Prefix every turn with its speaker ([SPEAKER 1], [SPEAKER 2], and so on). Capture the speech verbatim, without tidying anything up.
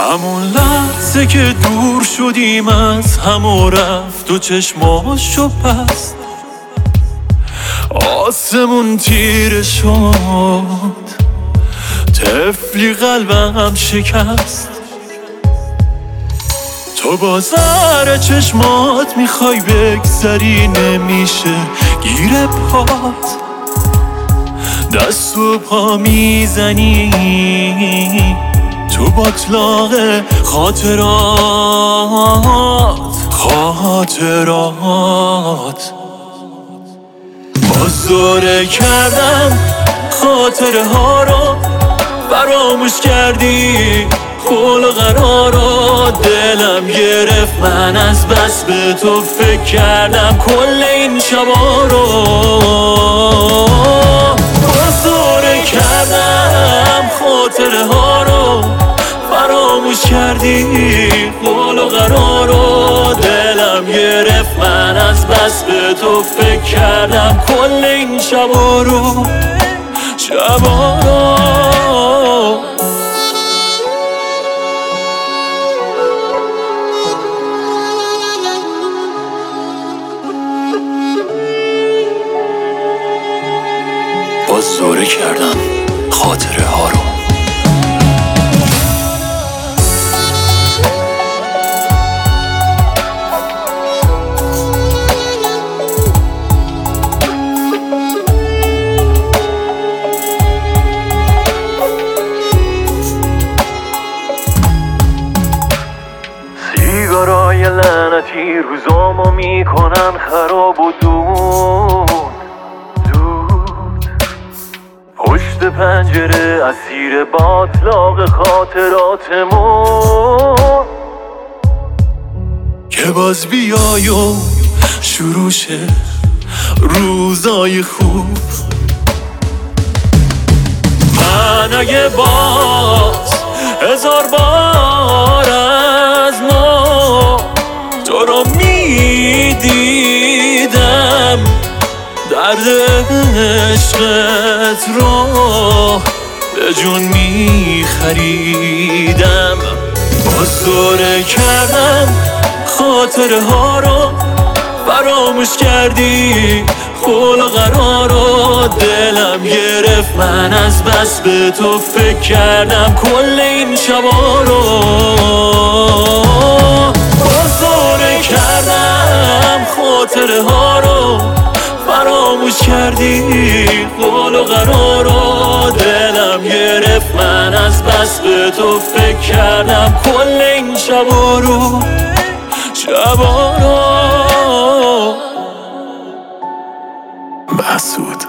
[SPEAKER 1] همون لحظه که دور شدیم از هم و رفت و چشماشو بست، آسمون تیره شد، طفلی قلبم شکست. تو با زهر چشمات میخوای بگذری، نمیشه گیر پات، دست و پا میزنی تو باطلاق خاطرات خاطرات بازداره کردم خاطره ها رو، فراموش کردی قول و قرارو، دلم گرفت من از بس به تو فکر کردم کل این شبا رو. بازداره کردم خاطره ها رو، فراموش کردی قول و قرارو، دلم گرفت من از بس به تو فکر کردم کل این شبا رو شبا رو. بازداره کردم خاطره ها رو. سیگارای لعنتی روزامو میکنن خراب و دود دود، پشت پنجره اسیر باطلاق خاطراتمون، که باز بیای و شروع شه روزای خوب. من اگه باز هزار بار از نو تو رو میدیدم، درد عشقت رو به جون میخریدم. بازداره کردم خاطره ها رو، فراموش کردی قول و قرارو، دلم گرفت من از بس به تو فکر کردم کل این شبا رو. بازداره کردم خاطره ها رو، فراموش کردی قول و قرارو، دلم گرفت من از بس به تو فکر کردم کل این شبا رو شبا رو. مسعود